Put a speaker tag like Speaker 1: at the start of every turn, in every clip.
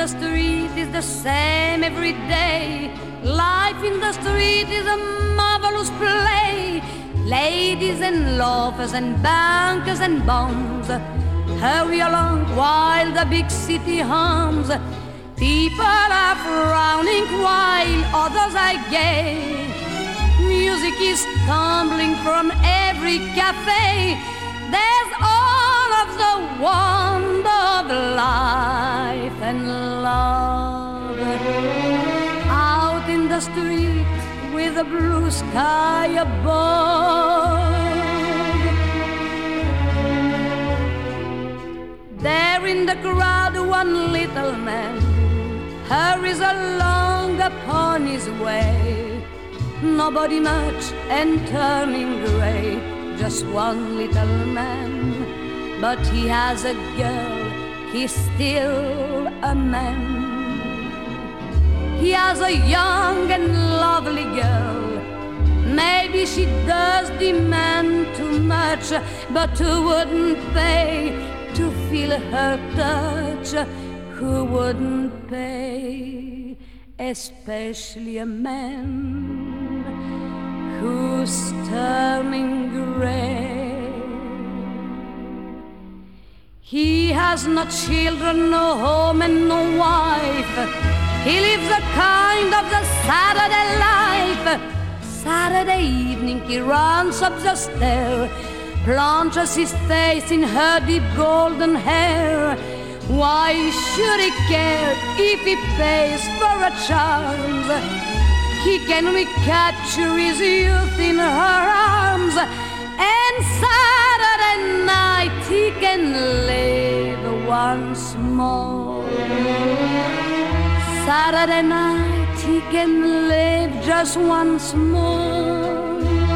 Speaker 1: the street is the same every day. Life in the street is a marvelous play. Ladies and loafers and bankers and bums hurry along while the big city hums. People are frowning while others are gay. Music is tumbling from every cafe. There's all of the wonder of life and love. Out in the street with a blue sky above, there in the crowd one little man hurries along upon his way. Nobody much and turning gray, just one little man. But he has a girl, he's still a man. He has a young and lovely girl. Maybe she does demand too much, but who wouldn't pay to feel her touch? Who wouldn't pay? Especially a man who's turning gray. He has no children, no home and no wife. He lives a kind of the Saturday life. Saturday evening he runs up the stair, plunges his face in her deep golden hair. Why should he care if he pays for a chance? He can recapture his youth in her arms, and Saturday night he can live once more. Saturday night he can live just once more.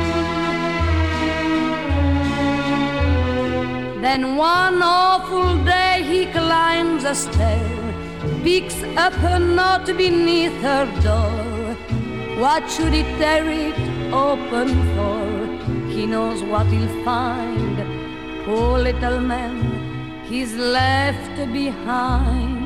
Speaker 1: Then one awful day he climbs a stair, picks up a note beneath her door. What should he tear it open for? He knows what he'll find. Poor little man, he's left behind.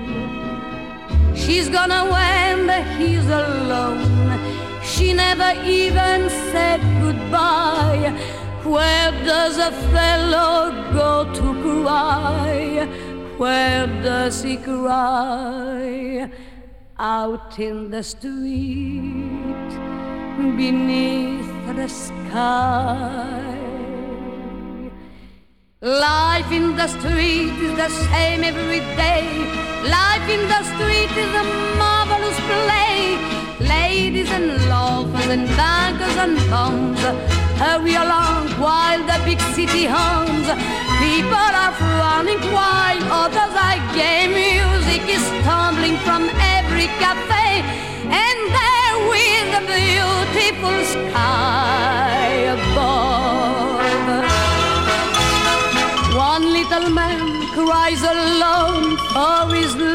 Speaker 1: She's gone away and he's alone. She never even said goodbye. Where does a fellow go to cry? Where does he cry? Out in the street, beneath the sky. Life in the street is the same every day. Life in the street is a marvelous play. Ladies and loafers and bankers and bums hurry along while the big city hums. People are frowning while others are gay. Music is tumbling from every cafe, and there with the beautiful sky above, one little man cries alone for his